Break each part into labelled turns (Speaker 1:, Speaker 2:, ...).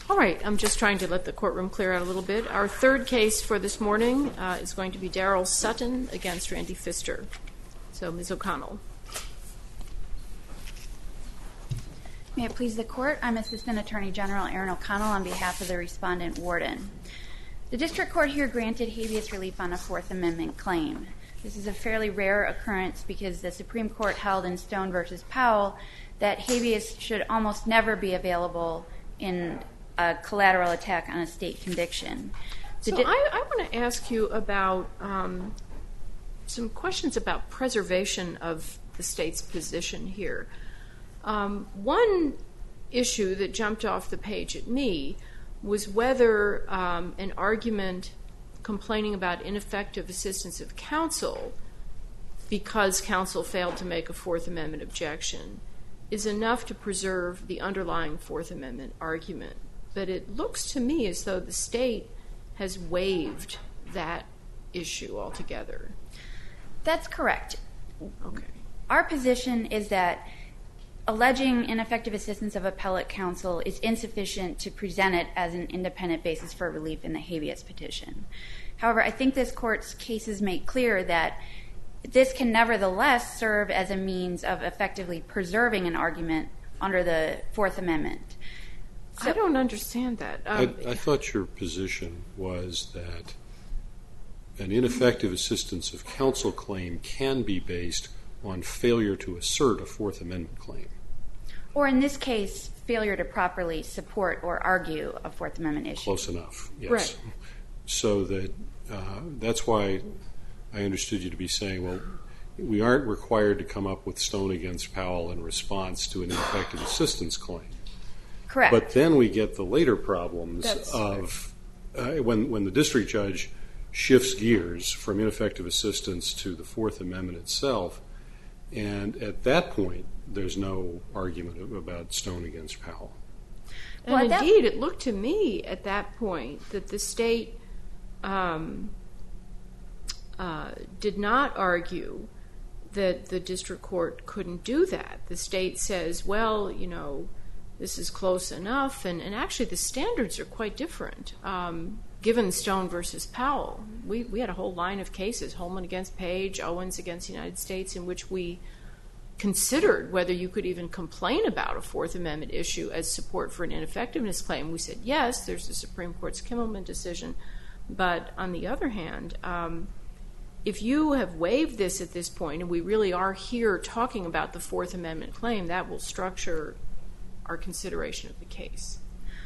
Speaker 1: All right, I'm just trying to let the courtroom clear out a little bit. Our third case for this morning is going to be Darrell Sutton against Randy Pfister. So, Ms. O'Connell.
Speaker 2: May it please the Court, I'm Assistant Attorney General Erin O'Connell on behalf of the respondent warden. The district court here granted habeas relief on a Fourth Amendment claim. This is a fairly rare occurrence because the Supreme Court held in Stone v. Powell that habeas should almost never be available in a collateral attack on a state conviction.
Speaker 1: So I want to ask you about some questions about preservation of the state's position here. One issue that jumped off the page at me was whether an argument complaining about ineffective assistance of counsel because counsel failed to make a Fourth Amendment objection is enough to preserve the underlying Fourth Amendment argument. But it looks to me as though the state has waived that issue altogether.
Speaker 2: That's correct.
Speaker 1: Okay.
Speaker 2: Our position is that alleging ineffective assistance of appellate counsel is insufficient to present it as an independent basis for relief in the habeas petition. However, I think this Court's cases make clear that this can nevertheless serve as a means of effectively preserving an argument under the Fourth Amendment.
Speaker 1: I don't understand that.
Speaker 3: I thought your position was that an ineffective assistance of counsel claim can be based on failure to assert a Fourth Amendment claim.
Speaker 2: Or in this case, failure to properly support or argue a Fourth Amendment issue.
Speaker 3: Close enough, yes.
Speaker 1: Right.
Speaker 3: So that's why I understood you to be saying, well, we aren't required to come up with Stone against Powell in response to an ineffective assistance claim.
Speaker 2: Correct.
Speaker 3: But then we get the later problems of when the district judge shifts gears from ineffective assistance to the Fourth Amendment itself, and at that point there's no argument about Stone against Powell.
Speaker 1: And indeed, it looked to me at that point that the state did not argue that the district court couldn't do that. The state says, well, you know, this is close enough, and actually the standards are quite different. Given Stone versus Powell, we had a whole line of cases, Holman against Page, Owens against the United States, in which we considered whether you could even complain about a Fourth Amendment issue as support for an ineffectiveness claim. We said, yes, there's the Supreme Court's Kimmelman decision, but on the other hand, if you have waived this at this point, and we really are here talking about the Fourth Amendment claim, that will structure our consideration of the case.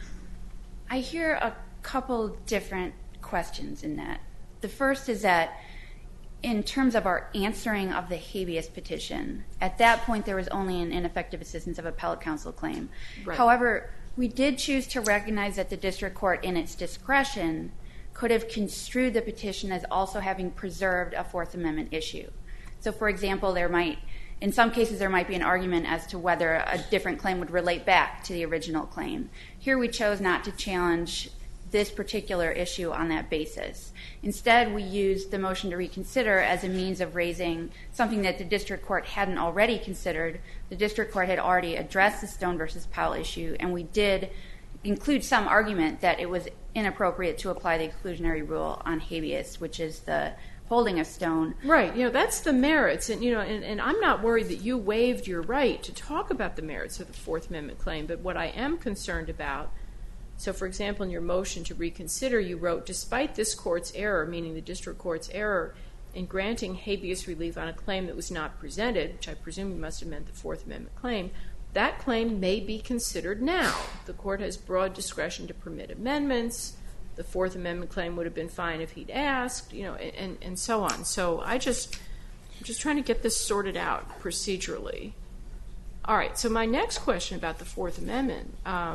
Speaker 2: I hear a couple different questions in that. The first is that in terms of our answering of the habeas petition, at that point there was only an ineffective assistance of appellate counsel claim.
Speaker 1: Right.
Speaker 2: However, we did choose to recognize that the district court, in its discretion, could have construed the petition as also having preserved a Fourth Amendment issue. So, for example, in some cases there might be an argument as to whether a different claim would relate back to the original claim. Here we chose not to challenge this particular issue on that basis. Instead, we used the motion to reconsider as a means of raising something that the district court hadn't already considered. The district court had already addressed the Stone versus Powell issue, and we did include some argument that it was inappropriate to apply the exclusionary rule on habeas, which is the holding of Stone.
Speaker 1: Right. You know, that's the merits. And, you know, and I'm not worried that you waived your right to talk about the merits of the Fourth Amendment claim, but what I am concerned about, so, for example, in your motion to reconsider, you wrote, despite this court's error, meaning the district court's error, in granting habeas relief on a claim that was not presented, which I presume you must have meant the Fourth Amendment claim, that claim may be considered now. The court has broad discretion to permit amendments. The Fourth Amendment claim would have been fine if he'd asked, you know, and so on. So I'm just trying to get this sorted out procedurally. All right, so my next question about the Fourth Amendment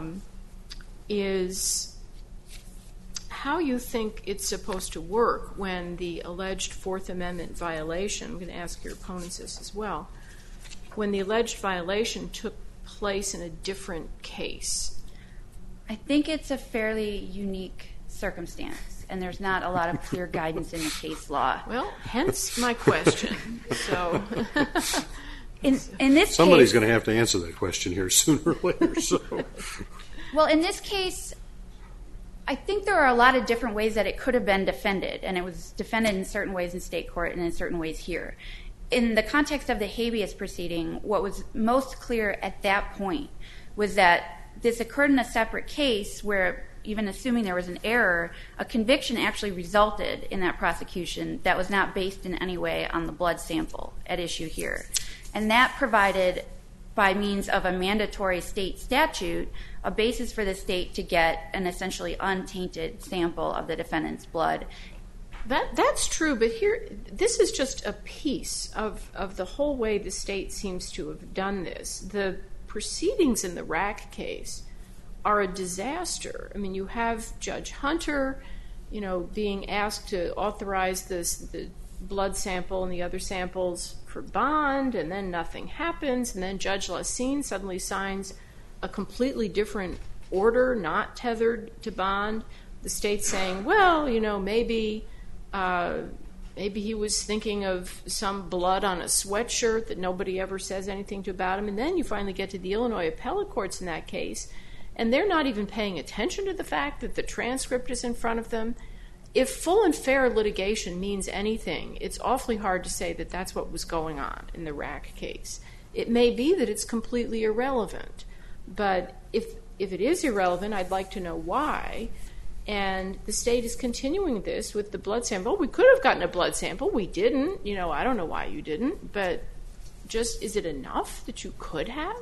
Speaker 1: is how you think it's supposed to work when the alleged Fourth Amendment violation, I'm going to ask your opponents this as well, when the alleged violation took place in a different case.
Speaker 2: I think it's a fairly unique circumstance, and there's not a lot of clear guidance in the case law.
Speaker 1: Well, hence my question. So,
Speaker 2: in this
Speaker 3: somebody's
Speaker 2: case,
Speaker 3: going to have to answer that question here sooner or later. So,
Speaker 2: well, in this case, I think there are a lot of different ways that it could have been defended, and it was defended in certain ways in state court and in certain ways here. In the context of the habeas proceeding, what was most clear at that point was that this occurred in a separate case where, even assuming there was an error, a conviction actually resulted in that prosecution that was not based in any way on the blood sample at issue here. And that provided, by means of a mandatory state statute, a basis for the state to get an essentially untainted sample of the defendant's blood.
Speaker 1: That's true, but here, this is just a piece of the whole way the state seems to have done this. The proceedings in the Rack case are a disaster. I mean, you have Judge Hunter, being asked to authorize the blood sample and the other samples for bond, and then nothing happens, and then Judge Lassine suddenly signs a completely different order, not tethered to bond. The state's saying, well, maybe he was thinking of some blood on a sweatshirt that nobody ever says anything about him. And then you finally get to the Illinois appellate courts in that case, and they're not even paying attention to the fact that the transcript is in front of them. If full and fair litigation means anything, it's awfully hard to say that that's what was going on in the Rack case. It may be that it's completely irrelevant, but if it is irrelevant, I'd like to know why. And the state is continuing this with the blood sample. We could have gotten a blood sample. We didn't. I don't know why you didn't, but just, is it enough that you could have?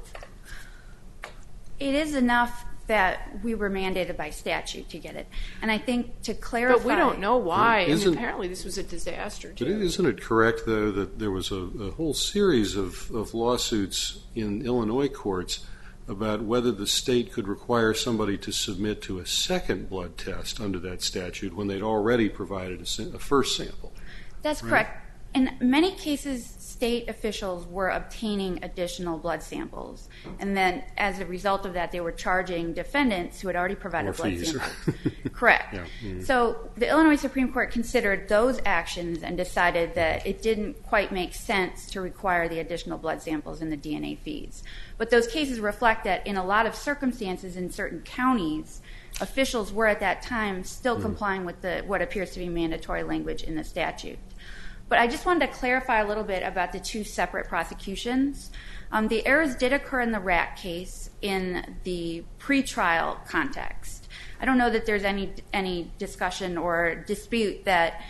Speaker 2: It is enough that we were mandated by statute to get it. And I think to clarify...
Speaker 1: But we don't know why, and apparently this was a disaster, too.
Speaker 3: But isn't it correct, though, that there was a whole series of lawsuits in Illinois courts about whether the state could require somebody to submit to a second blood test under that statute when they'd already provided a first sample?
Speaker 2: That's correct. In many cases, state officials were obtaining additional blood samples, and then as a result of that, they were charging defendants who had already provided blood samples. Correct. Yeah. Mm-hmm. So the Illinois Supreme Court considered those actions and decided that it didn't quite make sense to require the additional blood samples in the DNA feeds. But those cases reflect that in a lot of circumstances in certain counties, officials were at that time still complying with what appears to be mandatory language in the statute. But I just wanted to clarify a little bit about the two separate prosecutions. The errors did occur in the Rack case in the pretrial context. I don't know that there's any discussion or dispute that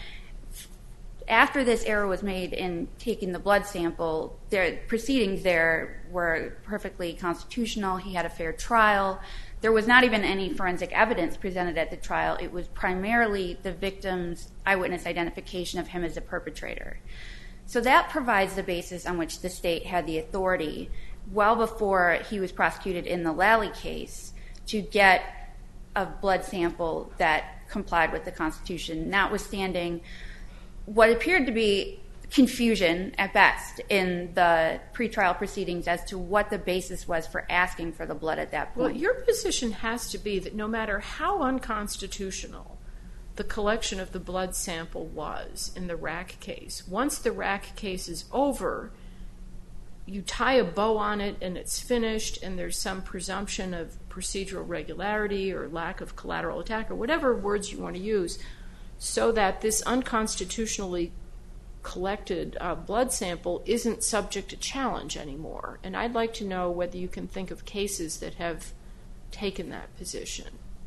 Speaker 2: after this error was made in taking the blood sample, the proceedings there were perfectly constitutional. He had a fair trial. There was not even any forensic evidence presented at the trial. It was primarily the victim's eyewitness identification of him as a perpetrator. So that provides the basis on which the state had the authority, well before he was prosecuted in the Lally case, to get a blood sample that complied with the Constitution, notwithstanding what appeared to be confusion at best in the pretrial proceedings as to what the basis was for asking for the blood at that point.
Speaker 1: Well, your position has to be that no matter how unconstitutional the collection of the blood sample was in the Rack case, once the Rack case is over, you tie a bow on it and it's finished, and there's some presumption of procedural regularity or lack of collateral attack or whatever words you want to use, so that this unconstitutionally collected blood sample isn't subject to challenge anymore. And I'd like to know whether you can think of cases that have taken that position.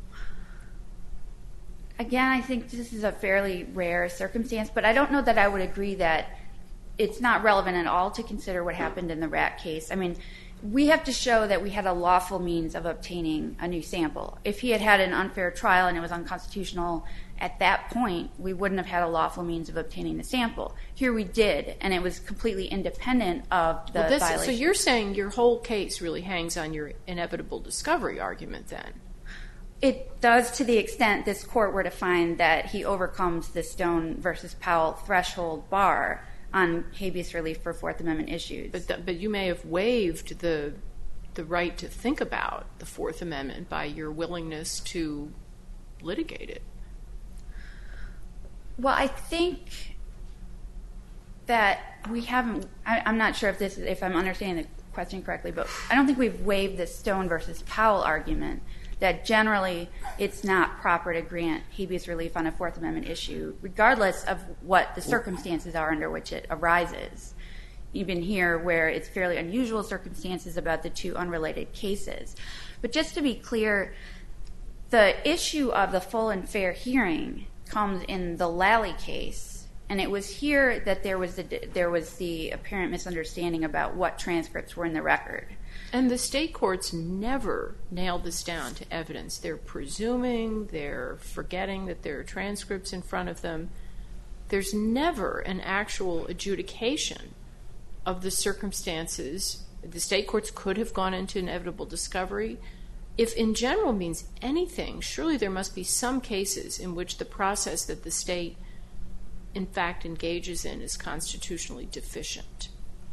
Speaker 2: Again, I think this is a fairly rare circumstance, but I don't know that I would agree that it's not relevant at all to consider what happened in the Rack case. I mean, we have to show that we had a lawful means of obtaining a new sample. If he had had an unfair trial and it was unconstitutional at that point, we wouldn't have had a lawful means of obtaining the sample. Here we did, and it was completely independent of the violation.
Speaker 1: So you're saying your whole case really hangs on your inevitable discovery argument then?
Speaker 2: It does, to the extent this court were to find that he overcomes the Stone versus Powell threshold bar on habeas relief for Fourth Amendment issues.
Speaker 1: But you may have waived the right to think about the Fourth Amendment by your willingness to litigate it.
Speaker 2: Well, I think that we haven't. I'm not sure if I'm understanding the question correctly, but I don't think we've waived the Stone versus Powell argument. that generally it's not proper to grant habeas relief on a Fourth Amendment issue, regardless of what the circumstances are under which it arises. Even here, where it's fairly unusual circumstances about the two unrelated cases. But just to be clear, the issue of the full and fair hearing comes in the Lally case, and it was here that there was the apparent misunderstanding about what transcripts were in the record.
Speaker 1: And the state courts never nailed this down to evidence. They're presuming, they're forgetting that there are transcripts in front of them. There's never an actual adjudication of the circumstances. The state courts could have gone into inevitable discovery. If in general means anything, surely there must be some cases in which the process that the state in fact engages in is constitutionally deficient.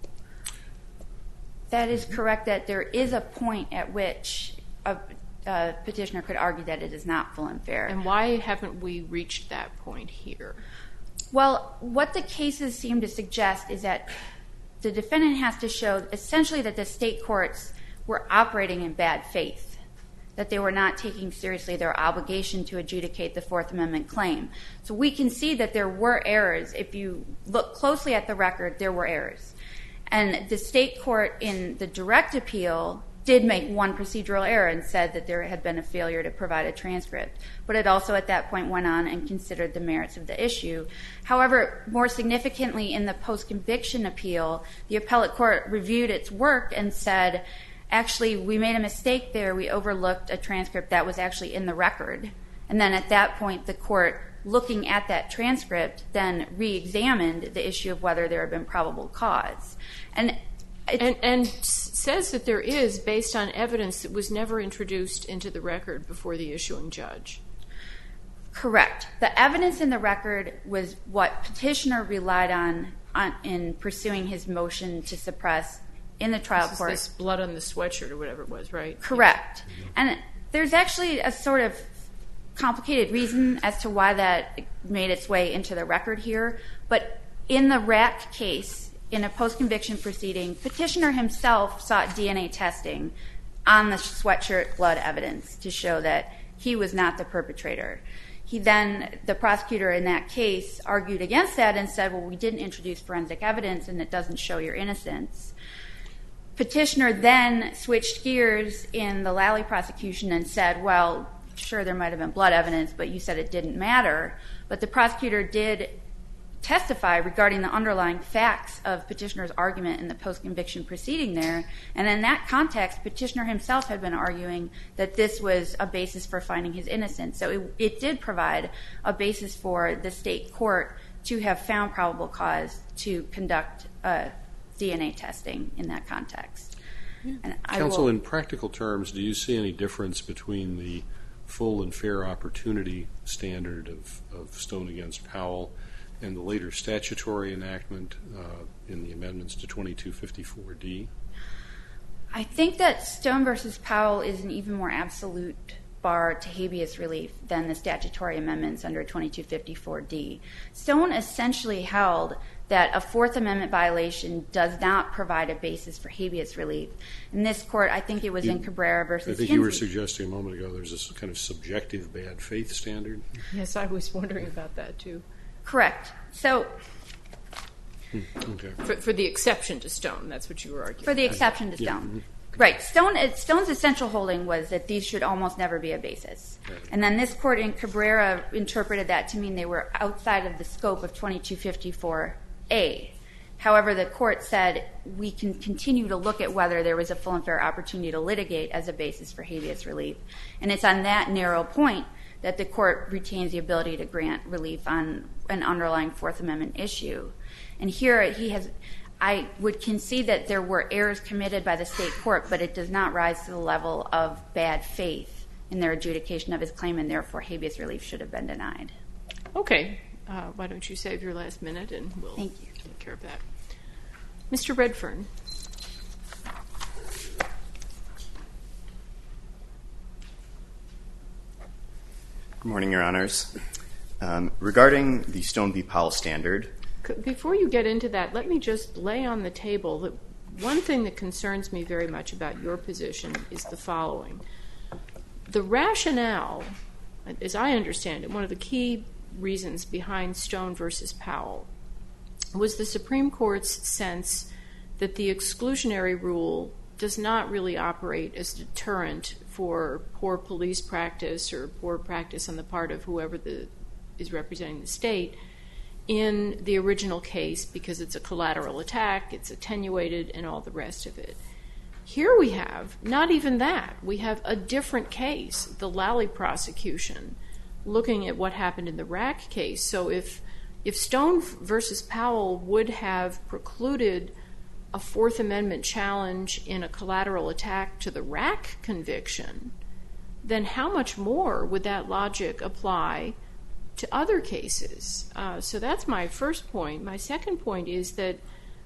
Speaker 2: That is correct, that there is a point at which a petitioner could argue that it is not full and fair.
Speaker 1: And why haven't we reached that point here?
Speaker 2: Well, what the cases seem to suggest is that the defendant has to show essentially that the state courts were operating in bad faith, that they were not taking seriously their obligation to adjudicate the Fourth Amendment claim. So we can see that there were errors. If you look closely at the record, there were errors. And the state court in the direct appeal did make one procedural error and said that there had been a failure to provide a transcript. But it also at that point went on and considered the merits of the issue. However, more significantly in the post-conviction appeal, the appellate court reviewed its work and said, actually, we made a mistake there. We overlooked a transcript that was actually in the record. And then at that point, the court, looking at that transcript, then re-examined the issue of whether there had been probable cause.
Speaker 1: And says that there is, based on evidence that was never introduced into the record before the issuing judge.
Speaker 2: Correct. The evidence in the record was what petitioner relied on in pursuing his motion to suppress in the trial court.
Speaker 1: This blood on the sweatshirt or whatever it was, right?
Speaker 2: Correct. And there's actually a sort of complicated reason as to why that made its way into the record here. But in the Rack case, in a post-conviction proceeding, petitioner himself sought DNA testing on the sweatshirt blood evidence to show that he was not the perpetrator. The prosecutor in that case argued against that and said, well, we didn't introduce forensic evidence and it doesn't show your innocence. Petitioner then switched gears in the Lally prosecution and said, well, sure, there might have been blood evidence, but you said it didn't matter. But the prosecutor did testify regarding the underlying facts of petitioner's argument in the post-conviction proceeding there. And in that context, petitioner himself had been arguing that this was a basis for finding his innocence. So it did provide a basis for the state court to have found probable cause to conduct DNA testing in that context. And
Speaker 3: Counsel, in practical terms, do you see any difference between the full and fair opportunity standard of Stone against Powell and the later statutory enactment in the amendments to 2254D?
Speaker 2: I think that Stone versus Powell is an even more absolute bar to habeas relief than the statutory amendments under 2254D. Stone essentially held that a Fourth Amendment violation does not provide a basis for habeas relief. In this court, I think it was in Cabrera versus Kinsey.
Speaker 3: I think you were suggesting a moment ago there's this kind of subjective bad faith standard.
Speaker 1: Yes, I was wondering about that too.
Speaker 2: Correct. So,
Speaker 3: okay.
Speaker 1: For the exception to Stone, that's what you were arguing.
Speaker 2: For the exception to Stone. Right. Stone's essential holding was that these should almost never be a basis. Right. And then this court in Cabrera interpreted that to mean they were outside of the scope of 2254A. However, the court said we can continue to look at whether there was a full and fair opportunity to litigate as a basis for habeas relief. And it's on that narrow point that the court retains the ability to grant relief on an underlying Fourth Amendment issue. And here I would concede that there were errors committed by the state court, but it does not rise to the level of bad faith in their adjudication of his claim, and therefore habeas relief should have been denied.
Speaker 1: Okay. Why don't you save your last minute and we'll
Speaker 2: Thank you.
Speaker 1: take care of that. Mr. Redfern.
Speaker 4: Good morning, Your Honors. Regarding the Stone v. Powell standard.
Speaker 1: Before you get into that, let me just lay on the table that one thing that concerns me very much about your position is the following. the rationale, as I understand it, one of the key reasons behind Stone versus Powell was the Supreme Court's sense that the exclusionary rule does not really operate as a deterrent for poor police practice or poor practice on the part of whoever is representing the state in the original case, because it's a collateral attack, it's attenuated, and all the rest of it. Here we have not even that. We have a different case, the Lally prosecution, looking at what happened in the Rack case. So if Stone versus Powell would have precluded a Fourth Amendment challenge in a collateral attack to the Rack conviction, then how much more would that logic apply to other cases? So that's my first point. My second point is that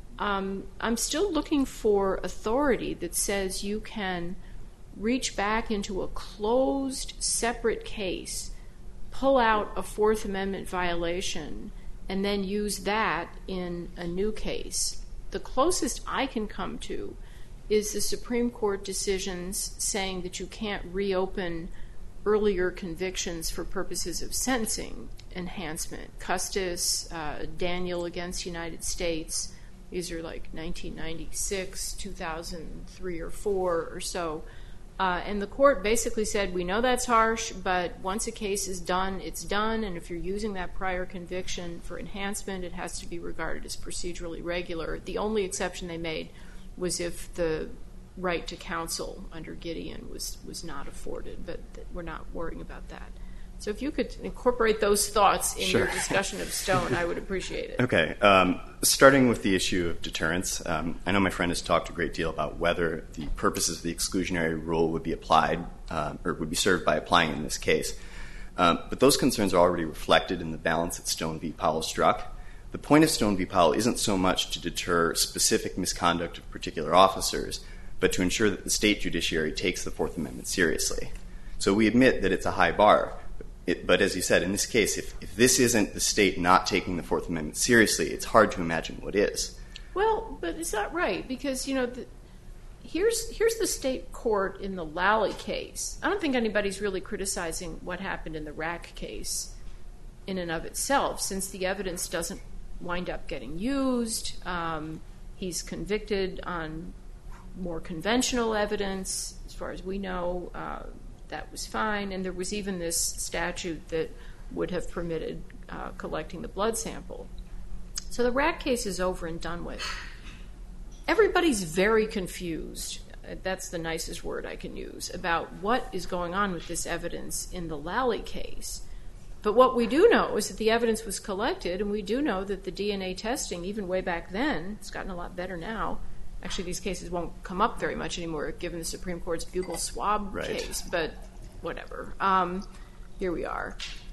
Speaker 1: I'm still looking for authority that says you can reach back into a closed, separate case, pull out a Fourth Amendment violation, and then use that in a new case. The closest I can come to is the Supreme Court decisions saying that you can't reopen earlier convictions for purposes of sentencing enhancement. Custis, Daniel against United States, these are like 1996, 2003 or 4 or so. And the court basically said, we know that's harsh, but once a case is done, it's done, and if you're using that prior conviction for enhancement, it has to be regarded as procedurally regular. The only exception they made was if the right to counsel under Gideon was not afforded, but we're not worrying about that. So if you could incorporate those thoughts in your discussion of Stone, I would appreciate it.
Speaker 4: Okay. Starting with the issue of deterrence, I know my friend has talked a great deal about whether the purposes of the exclusionary rule would be applied or would be served by applying in this case. But those concerns are already reflected in the balance that Stone v. Powell struck. The point of Stone v. Powell isn't so much to deter specific misconduct of particular officers, but to ensure that the state judiciary takes the Fourth Amendment seriously. So we admit that it's a high bar. But as you said, in this case, if this isn't the state not taking the Fourth Amendment seriously, it's hard to imagine what is.
Speaker 1: Well, but it's not right, because, here's the state court in the Lally case. I don't think anybody's really criticizing what happened in the Rack case in and of itself, since the evidence doesn't wind up getting used. He's convicted on more conventional evidence. As far as we know, that was fine, and there was even this statute that would have permitted collecting the blood sample. So the Rack case is over and done with. Everybody's very confused, that's the nicest word I can use, about what is going on with this evidence in the Lally case. But what we do know is that the evidence was collected, and we do know that the DNA testing, even way back then, it's gotten a lot better now. Actually, these cases won't come up very much anymore, given the Supreme Court's bugle swab case, but whatever. Here we are.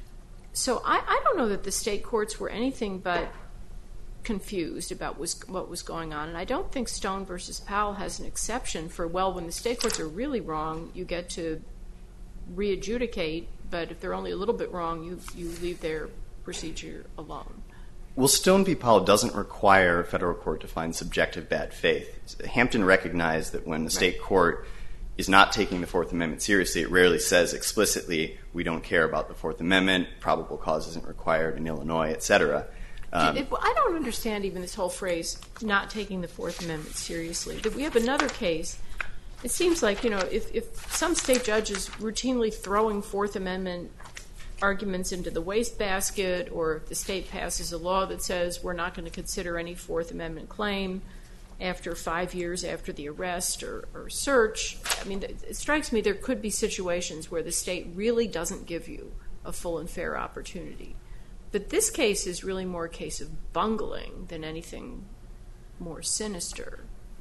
Speaker 1: So I don't know that the state courts were anything but confused about what was going on, and I don't think Stone versus Powell has an exception for, well, when the state courts are really wrong, you get to re-adjudicate, but if they're only a little bit wrong, you leave their procedure alone.
Speaker 4: Well, Stone v. Powell doesn't require a federal court to find subjective bad faith. Hampton recognized that when the state court is not taking the Fourth Amendment seriously, it rarely says explicitly, we don't care about the Fourth Amendment, probable cause isn't required in Illinois, etc.
Speaker 1: I don't understand even this whole phrase, not taking the Fourth Amendment seriously. We have another case. It seems like, if some state judge is routinely throwing Fourth Amendment arguments into the wastebasket, or if the state passes a law that says we're not going to consider any Fourth Amendment claim after 5 years after the arrest or search, I mean, it strikes me there could be situations where the state really doesn't give you a full and fair opportunity. But this case is really more a case of bungling than anything more sinister.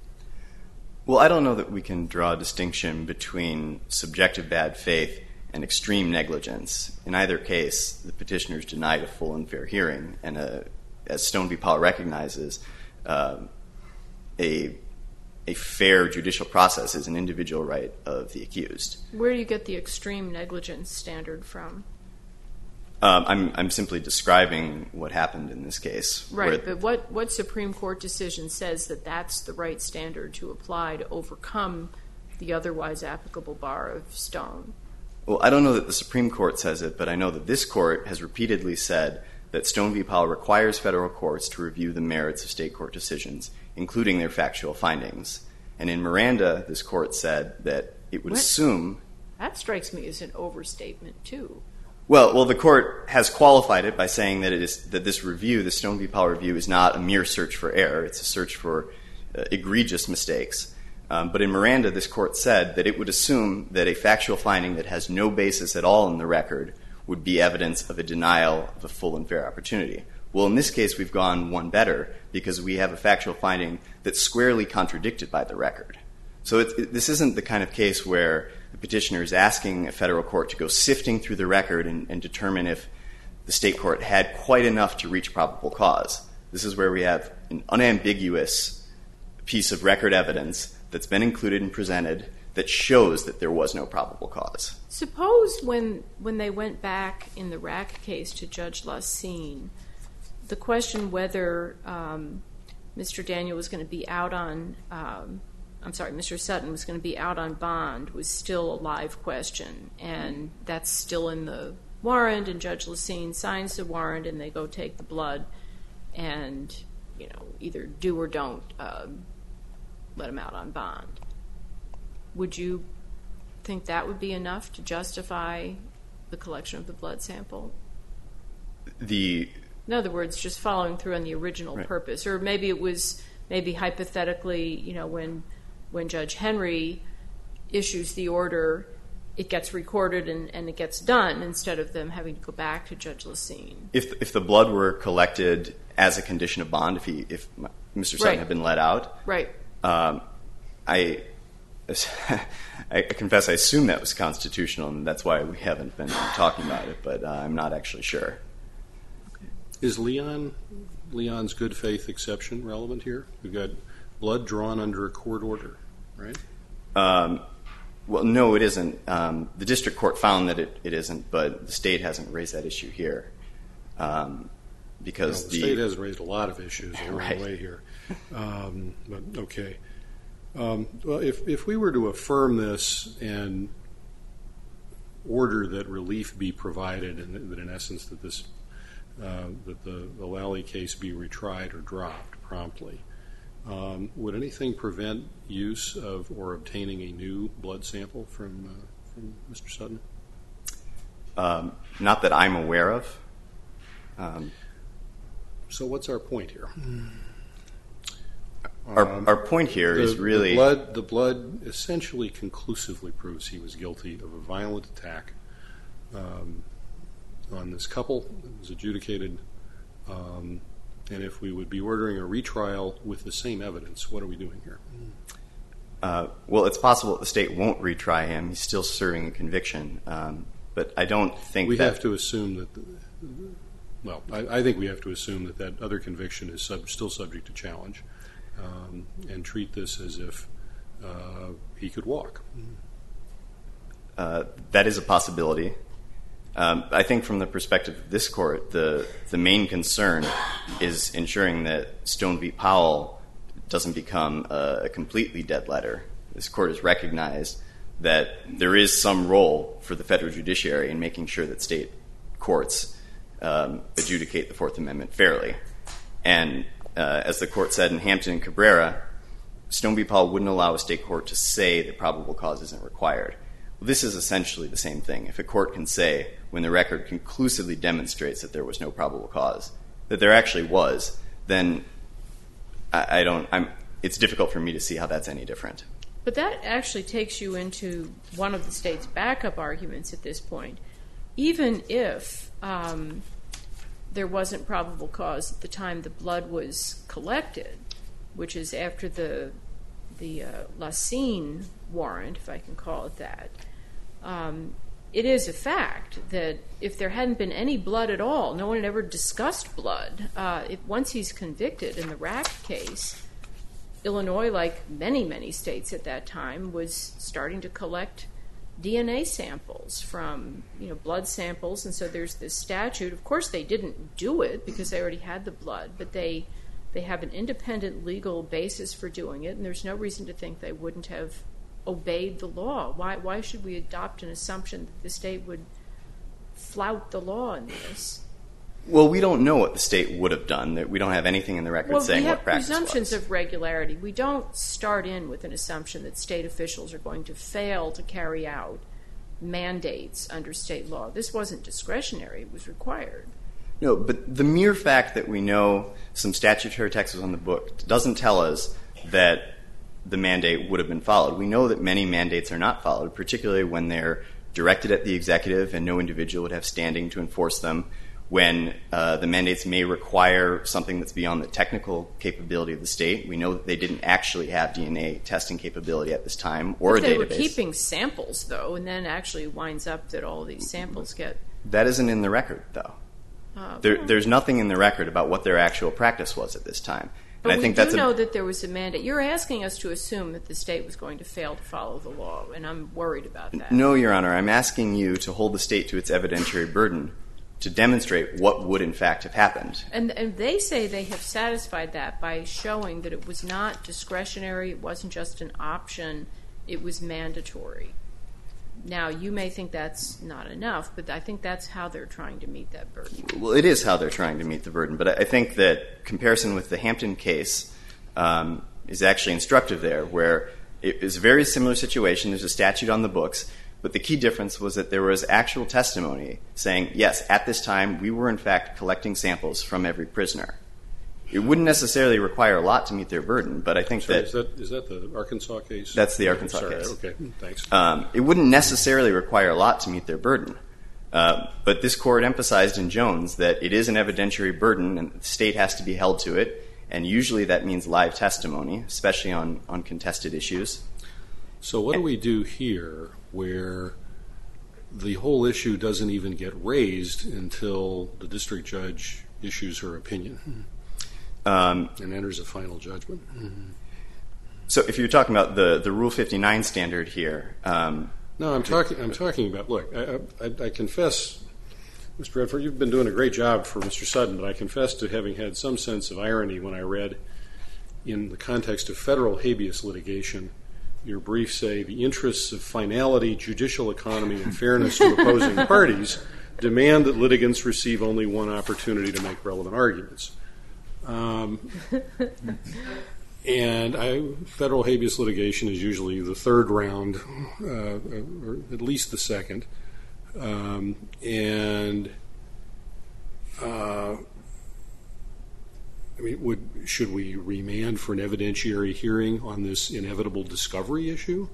Speaker 4: Well, I don't know that we can draw a distinction between subjective bad faith and extreme negligence. In either case, the petitioners denied a full and fair hearing, and as Stone v. Powell recognizes, a fair judicial process is an individual right of the accused.
Speaker 1: Where do you get the extreme negligence standard from?
Speaker 4: I'm simply describing what happened in this case.
Speaker 1: Right, but what Supreme Court decision says that that's the right standard to apply to overcome the otherwise applicable bar of Stone?
Speaker 4: Well, I don't know that the Supreme Court says it, but I know that this court has repeatedly said that Stone v. Powell requires federal courts to review the merits of state court decisions, including their factual findings. And in Miranda, this court said that it would assume...
Speaker 1: That strikes me as an overstatement, too.
Speaker 4: Well, the court has qualified it by saying that this review, the Stone v. Powell review, is not a mere search for error. It's a search for egregious mistakes. But in Miranda, this court said that it would assume that a factual finding that has no basis at all in the record would be evidence of a denial of a full and fair opportunity. Well, in this case, we've gone one better because we have a factual finding that's squarely contradicted by the record. So this isn't the kind of case where the petitioner is asking a federal court to go sifting through the record and determine if the state court had quite enough to reach probable cause. This is where we have an unambiguous piece of record evidence that's been included and presented that shows that there was no probable cause.
Speaker 1: Suppose when they went back in the Rack case to Judge Lassine, the question whether Mr. Daniel was going to be out on... Mr. Sutton was going to be out on bond was still a live question, and that's still in the warrant, and Judge Lassine signs the warrant, and they go take the blood and, either do or don't let him out on bond. Would you think that would be enough to justify the collection of the blood sample? In other words, just following through on the original purpose. Or maybe it was, hypothetically, when Judge Henry issues the order, it gets recorded and it gets done instead of them having to go back to Judge Lassine.
Speaker 4: If the blood were collected as a condition of bond, if Mr. Sutton had been let out, I confess I assume that was constitutional, and that's why we haven't been talking about it, but I'm not actually sure.
Speaker 3: Okay. Is Leon's good faith exception relevant here? We've got blood drawn under a court order, right?
Speaker 4: Well, no, it isn't. The district court found that it isn't, but the state hasn't raised that issue here. Because
Speaker 3: the state hasn't raised a lot of issues along the way here. But okay. Well, if we were to affirm this and order that relief be provided, and that in essence that the Lally case be retried or dropped promptly, would anything prevent use of or obtaining a new blood sample from Mr. Sutton?
Speaker 4: Not that I'm aware of.
Speaker 3: So what's our point here?
Speaker 4: Our point here is really...
Speaker 3: The blood essentially conclusively proves he was guilty of a violent attack on this couple. It was adjudicated. And if we would be ordering a retrial with the same evidence, what are we doing here?
Speaker 4: Well, it's possible that the state won't retry him. He's still serving a conviction. But I don't think
Speaker 3: we have to assume that... I think we have to assume that other conviction is still subject to challenge and treat this as if he could walk.
Speaker 4: That is a possibility. I think from the perspective of this court, the main concern is ensuring that Stone v. Powell doesn't become a completely dead letter. This court has recognized that there is some role for the federal judiciary in making sure that state courts adjudicate the Fourth Amendment fairly. And as the court said in Hampton and Cabrera, Stone v. Powell wouldn't allow a state court to say that probable cause isn't required. Well, this is essentially the same thing. If a court can say, when the record conclusively demonstrates that there was no probable cause, that there actually was, then it's difficult for me to see how that's any different.
Speaker 1: But that actually takes you into one of the state's backup arguments at this point. Even if there wasn't probable cause at the time the blood was collected, which is after the Lassine warrant, if I can call it that, it is a fact that if there hadn't been any blood at all, no one had ever discussed blood. Once he's convicted in the Rack case, Illinois, like many, many states at that time, was starting to collect DNA samples from blood samples, and so there's this statute. Of course, they didn't do it because they already had the blood, but they have an independent legal basis for doing it, and there's no reason to think they wouldn't have obeyed the law. Why should we adopt an assumption that the state would flout the law in this?
Speaker 4: Well, we don't know what the state would have done. We don't have anything in the record saying what practice was.
Speaker 1: We have presumptions of regularity. We don't start in with an assumption that state officials are going to fail to carry out mandates under state law. This wasn't discretionary. It was required.
Speaker 4: No, but the mere fact that we know some statutory text was on the book doesn't tell us that the mandate would have been followed. We know that many mandates are not followed, particularly when they're directed at the executive and no individual would have standing to enforce them, when the mandates may require something that's beyond the technical capability of the state. We know that they didn't actually have DNA testing capability at this time or a database.
Speaker 1: They were keeping samples, though, and then actually winds up that all these samples get...
Speaker 4: That isn't in the record, though. There's nothing in the record about what their actual practice was at this time.
Speaker 1: But I think we do know that there was a mandate. You're asking us to assume that the state was going to fail to follow the law, and I'm worried about that.
Speaker 4: No, Your Honor. I'm asking you to hold the state to its evidentiary burden to demonstrate what would in fact have happened.
Speaker 1: And they say they have satisfied that by showing that it was not discretionary, it wasn't just an option, it was mandatory. Now, you may think that's not enough, but I think that's how they're trying to meet that burden.
Speaker 4: Well, it is how they're trying to meet the burden, but I think that comparison with the Hampton case is actually instructive there, where it is a very similar situation. There's a statute on the books, but the key difference was that there was actual testimony saying, yes, at this time, we were in fact collecting samples from every prisoner. It wouldn't necessarily require a lot to meet their burden, but I think
Speaker 3: Is that the Arkansas case?
Speaker 4: That's the Arkansas case.
Speaker 3: Okay, thanks.
Speaker 4: It wouldn't necessarily require a lot to meet their burden. But this court emphasized in Jones that it is an evidentiary burden and the state has to be held to it, and usually that means live testimony, especially on contested issues.
Speaker 3: So what do we do here where the whole issue doesn't even get raised until the district judge issues her opinion and enters a final judgment?
Speaker 4: So if you're talking about the Rule 59 standard here...
Speaker 3: No, I'm talking about, look, I confess, Mr. Redford, you've been doing a great job for Mr. Sutton, but I confess to having had some sense of irony when I read, in the context of federal habeas litigation, your brief say, the interests of finality, judicial economy, and fairness to opposing parties demand that litigants receive only one opportunity to make relevant arguments. And federal habeas litigation is usually the third round, or at least the second. Should we remand for an evidentiary hearing on this inevitable discovery issue?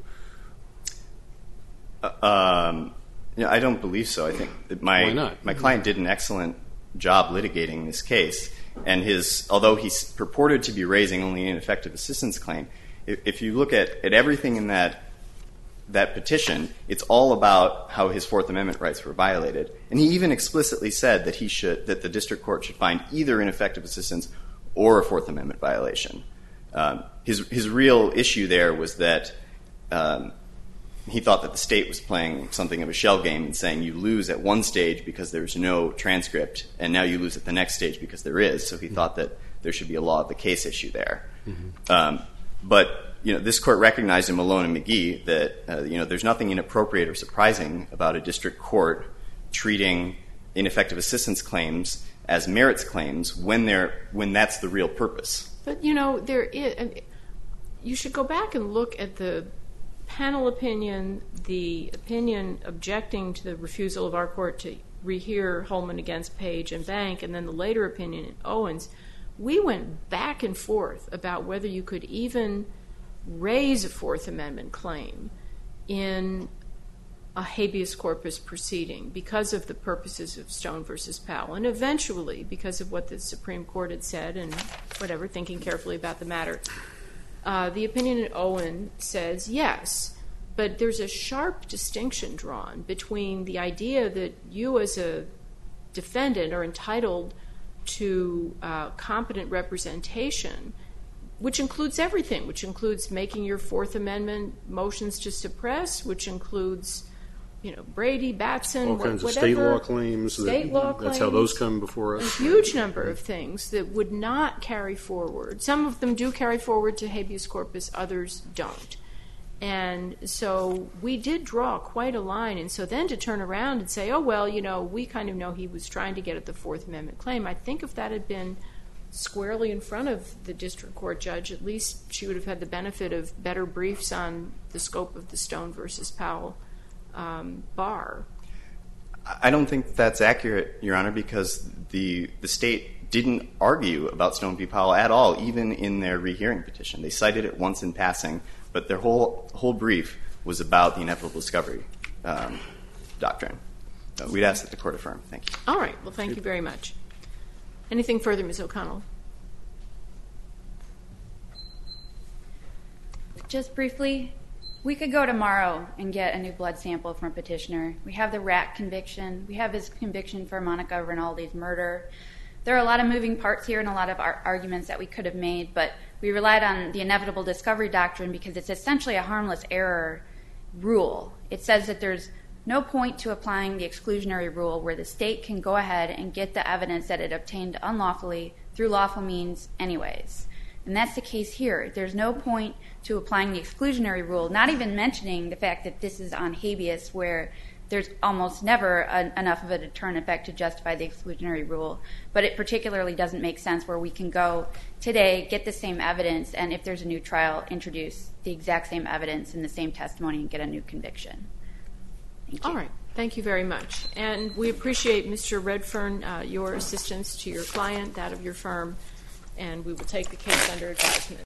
Speaker 4: I don't believe so. I think that
Speaker 3: Why not?
Speaker 4: my client did an excellent job litigating this case, and although he's purported to be raising only an ineffective assistance claim, if you look at everything in that petition, it's all about how his Fourth Amendment rights were violated. And he even explicitly said that the district court should find either ineffective assistance or a Fourth Amendment violation. His real issue there was that he thought that the state was playing something of a shell game and saying you lose at one stage because there's no transcript, and now you lose at the next stage because there is. So he thought that there should be a law of the case issue there. But this court recognized in Malone and McGee that there's nothing inappropriate or surprising about a district court treating ineffective assistance claims as merits claims when that's the real purpose.
Speaker 1: But there is. You should go back and look at the panel opinion, the opinion objecting to the refusal of our court to rehear Holman against Page and Bank, and then the later opinion in Owens. We went back and forth about whether you could even raise a Fourth Amendment claim in a habeas corpus proceeding because of the purposes of Stone versus Powell, and eventually because of what the Supreme Court had said and whatever, thinking carefully about the matter. The opinion in Owen says yes, but there's a sharp distinction drawn between the idea that you as a defendant are entitled to competent representation, which includes everything, which includes making your Fourth Amendment motions to suppress, which includes Brady, Batson,
Speaker 3: all kinds
Speaker 1: whatever.
Speaker 3: Of state law claims. That's how those come before us.
Speaker 1: A huge number of things that would not carry forward. Some of them do carry forward to habeas corpus, others don't. And so we did draw quite a line. And so then to turn around and say, oh, well, you know, we kind of know he was trying to get at the Fourth Amendment claim. I think if that had been squarely in front of the district court judge, at least she would have had the benefit of better briefs on the scope of the Stone versus Powell bar.
Speaker 4: I don't think that's accurate, Your Honor, because the state didn't argue about Stone v. Powell at all, even in their rehearing petition. They cited it once in passing, but their whole brief was about the inevitable discovery doctrine. We'd ask that the court affirm. Thank you.
Speaker 1: All right. Well, thank you very much. Anything further, Ms. O'Connell?
Speaker 2: Just briefly, we could go tomorrow and get a new blood sample from a petitioner. We have the Rack conviction. We have his conviction for Monica Rinaldi's murder. There are a lot of moving parts here and a lot of arguments that we could have made, but we relied on the inevitable discovery doctrine because it's essentially a harmless error rule. It says that there's no point to applying the exclusionary rule where the state can go ahead and get the evidence that it obtained unlawfully through lawful means anyways. And that's the case here. There's no point to applying the exclusionary rule, not even mentioning the fact that this is on habeas where there's almost never enough of a deterrent effect to justify the exclusionary rule. But it particularly doesn't make sense where we can go today, get the same evidence, and if there's a new trial, introduce the exact same evidence and the same testimony and get a new conviction. Thank you.
Speaker 1: All right. Thank you very much. And we appreciate, Mr. Redfern, your assistance to your client, that of your firm, and we will take the case under advisement.